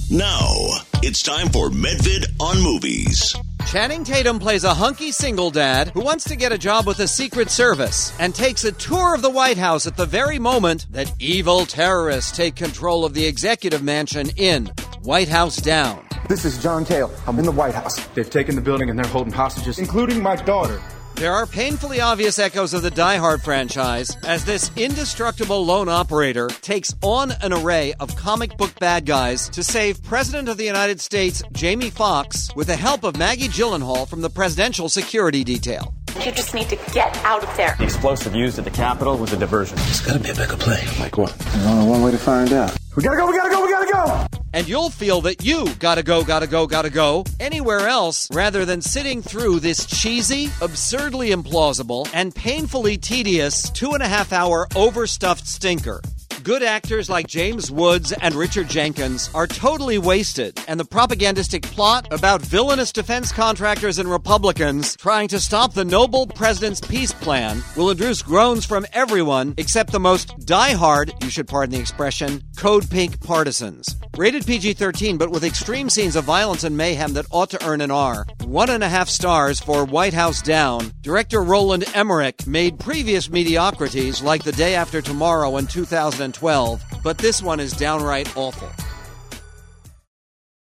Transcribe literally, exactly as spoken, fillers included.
Now, it's time for Medvid on Movies. Channing Tatum plays a hunky single dad who wants to get a job with the Secret Service and takes a tour of the White House at the very moment that evil terrorists take control of the executive mansion in White House Down. This is John Cale. I'm in the White House. They've taken the building and they're holding hostages, including my daughter. There are painfully obvious echoes of the Die Hard franchise as this indestructible lone operator takes on an array of comic book bad guys to save President of the United States Jamie Foxx with the help of Maggie Gyllenhaal from the Presidential Security Detail. You just need to get out of there. The explosive used at the Capitol was a diversion. There's gotta be a bigger play. Like what? There's only one way to find out. We gotta go, we gotta go, we gotta go! And you'll feel that you gotta go, gotta go, gotta go anywhere else rather than sitting through this cheesy, absurdly implausible, and painfully tedious two and a half hour overstuffed stinker. Good actors like James Woods and Richard Jenkins are totally wasted, and the propagandistic plot about villainous defense contractors and Republicans trying to stop the noble president's peace plan will induce groans from everyone except the most die-hard, you should pardon the expression, Code Pink partisans. Rated P G thirteen, but with extreme scenes of violence and mayhem that ought to earn an R. One and a half stars for White House Down. Director Roland Emmerich made previous mediocrities like The Day After Tomorrow in two thousand twelve, but this one is downright awful.